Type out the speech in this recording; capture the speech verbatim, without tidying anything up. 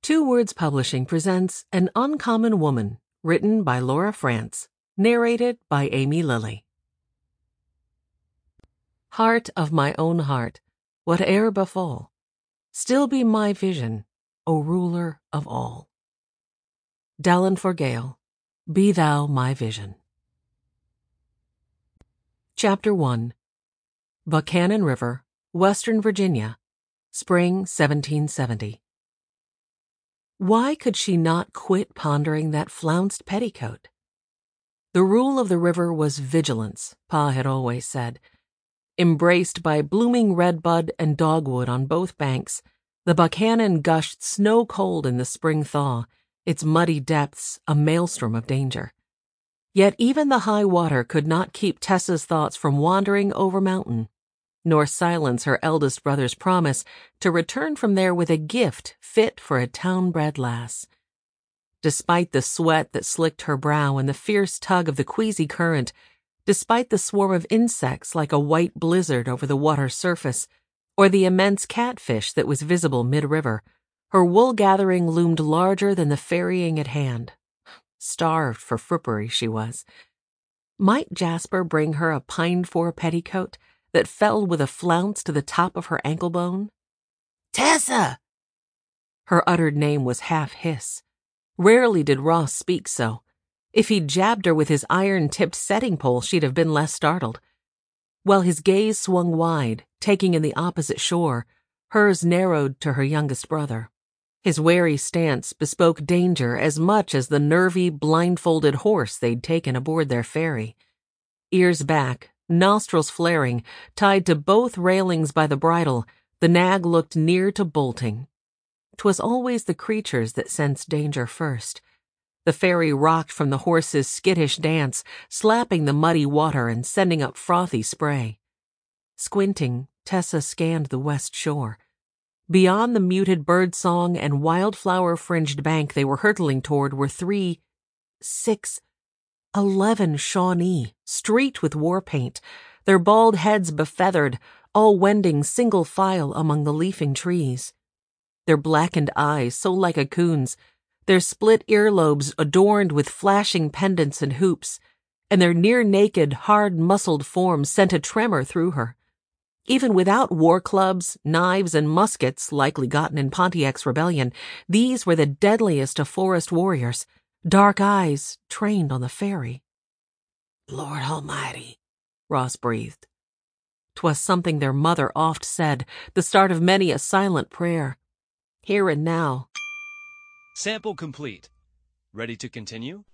Two Words Publishing presents An Uncommon Woman, written by Laura France, narrated by Amy Lilly. Heart of my own heart, whate'er befall, still be my vision, O ruler of all. Dallin Forgale, be thou my vision. Chapter one. Buchanan River, Western Virginia, Spring seventeen seventy. Why could she not quit pondering that flounced petticoat? The rule of the river was vigilance, Pa had always said. Embraced by blooming redbud and dogwood on both banks, the Buchanan gushed snow-cold in the spring thaw, its muddy depths a maelstrom of danger. Yet even the high water could not keep Tessa's thoughts from wandering over mountain, nor silence her eldest brother's promise to return from there with a gift fit for a town-bred lass. Despite the sweat that slicked her brow and the fierce tug of the queasy current, despite the swarm of insects like a white blizzard over the water's surface, or the immense catfish that was visible mid-river, her wool-gathering loomed larger than the ferrying at hand. Starved for frippery she was. Might Jasper bring her a pined-for petticoat that fell with a flounce to the top of her ankle bone? Tessa! Her uttered name was half hiss. Rarely did Ross speak so. If he'd jabbed her with his iron-tipped setting pole, she'd have been less startled. While his gaze swung wide, taking in the opposite shore, hers narrowed to her youngest brother. His wary stance bespoke danger as much as the nervy, blindfolded horse they'd taken aboard their ferry. Ears back, nostrils flaring, tied to both railings by the bridle, the nag looked near to bolting. 'Twas always the creatures that sensed danger first. The ferry rocked from the horse's skittish dance, slapping the muddy water and sending up frothy spray. Squinting, Tessa scanned the west shore. Beyond the muted birdsong and wildflower-fringed bank they were hurtling toward were three, six, eleven Shawnee, streaked with war paint, their bald heads befeathered, all wending single file among the leafing trees. Their blackened eyes so like a coon's, their split earlobes adorned with flashing pendants and hoops, and their near-naked, hard-muscled forms sent a tremor through her. Even without war clubs, knives, and muskets likely gotten in Pontiac's rebellion, these were the deadliest of forest warriors, dark eyes trained on the ferry. Lord Almighty, Ross breathed. 'Twas something their mother oft said, the start of many a silent prayer. Here and now. Sample complete. Ready to continue?